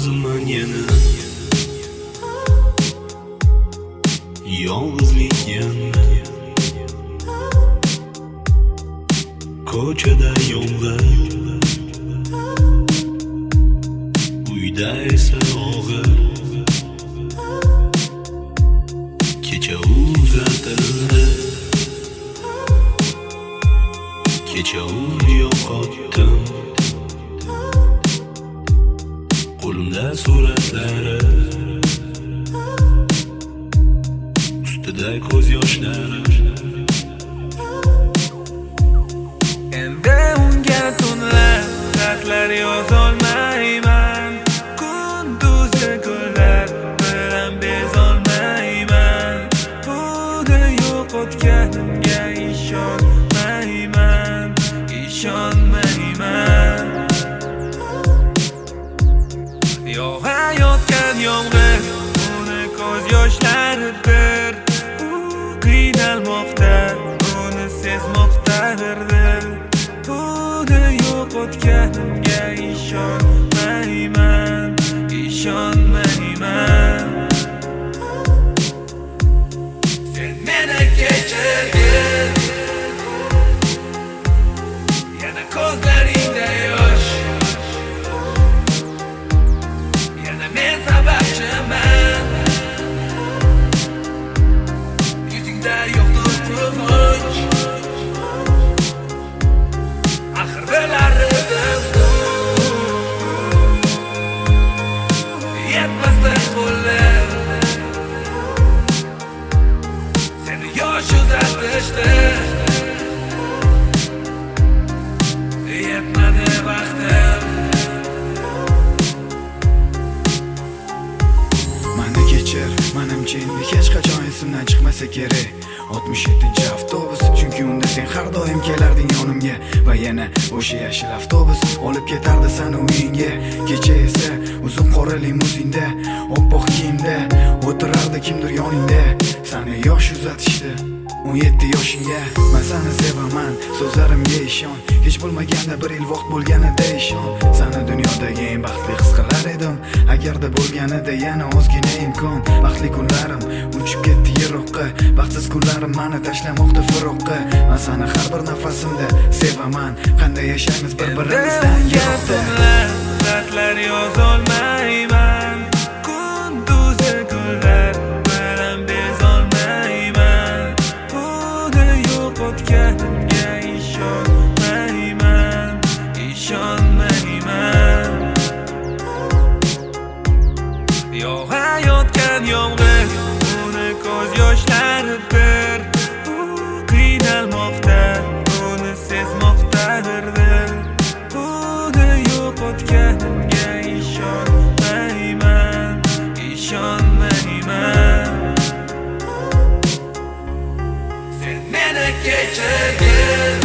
yolg'izman yana, yolg'izlik yana. Ko'chada yomg'ir, uyda esa og'ir. Kecha uzatildi, kecha yo'qotdim. Qo'limda suratlari, ustida ko'z yoshlari. Endi unga tunlar xatlar yozolmayman, kunduzi kunlar bilan bezolmayman. Buni yo'qotganimga ishonmayman, ishonmayman. Yog'ayotgan yomg'ir uni ko'z yoshlaridir. U qiynalmoqda, uni sezmoqdadir dil. Buni yo'qotganimga ishonmayman, ishonmayman. Sen meni kechirgin, yana ko'zlaringda yosh, yana men sababchiman. Yuzingda yo'qdir quvonch, axir bilardim yetmasdi qo'llar. Seni yosh uzatishdi, yetmadi vaqtim. Mani kechir, menimcha endi hech qachon esimdan chiqmasa kerak 67-avtobus, chunki unda sen har doim kelarding yonimga. Va yana o'sha yashil avtobus olib ketardi seni uyingga. Kecha esa uzun qora limuzinda, oppoq kiyimda o'tirardi kimdir yoningda. Seni yosh uzatishdi 17 yoshingga. Men seni sevaman, so'zlarimga ishon. Hech bo'lmaganda bir yil vaqt bo'lganida ishon. Seni dunyodagi eng baxtli his qilar edim, agarda bo'lganida yana ozgina imkon. Baxtli kunlarim uchib ketdi yiroqqa, baxtsiz kunlarim meni tashlamoqda firoqqa. Men seni har bir nafasimda sevaman, qanday yashaymiz bir-birimizdan yiroqda. Xatlar yozolmayman, kunduzi kunlar bilan bezolmayman. Buni yo'qotganimga ishonmayman, ishonmayman. Yog'ayotgan yomg'ir uni ko'z yoshlaridir. U qiynalmoqda, uni sezmoqdadir dil. Buni yo'qotganimga ishonmayman, ishonmayman. Sen meni kechirgin,